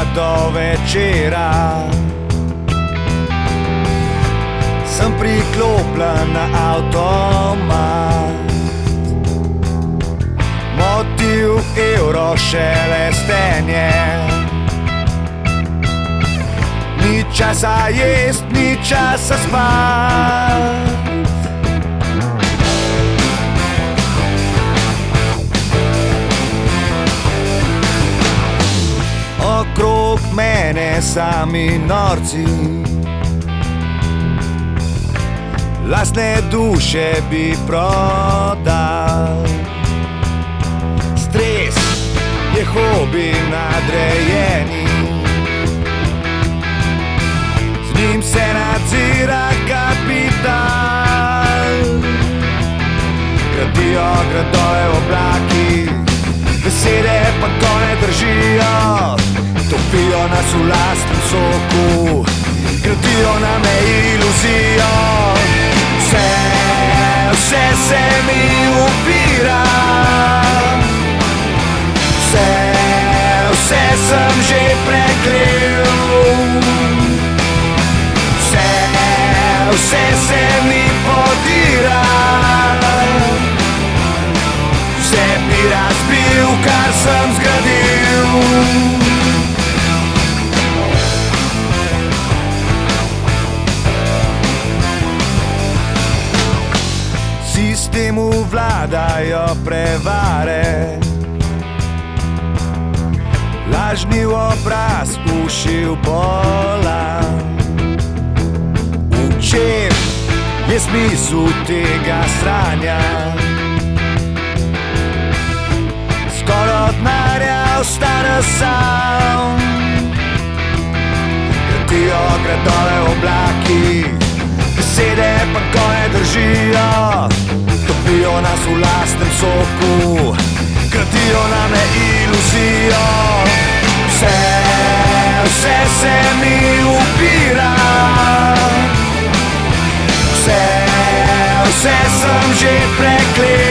do večera. Sem priklopljen na avtomat, motiv evro šelestenje. Ni časa jest, ni časa spat. Okrog mene sami norci, lastne duše bi prodal. Stres je hobi nadrejeni, z njim se nadzira kapital. Gradijo gradove v oblakih, besede pa to ne držijo. Topijo nas v lastnem soku, gradijo name iluzijo. Vse se mi upira, vse sem že prekril. Vse se mi podira, vse bi razbil, kar sem zgradil. Sistemu vladajo prevare, lažni obraz, uši v bolan. V čem je smisel tega sranja? Skoraj od denarja ostane sam. Gradijo gradove v oblakih, besede pa ko ne držijo. Topijo nas v lastnem soku, gradijo name iluzijo. Vse se mi upira, vse sem že preklel.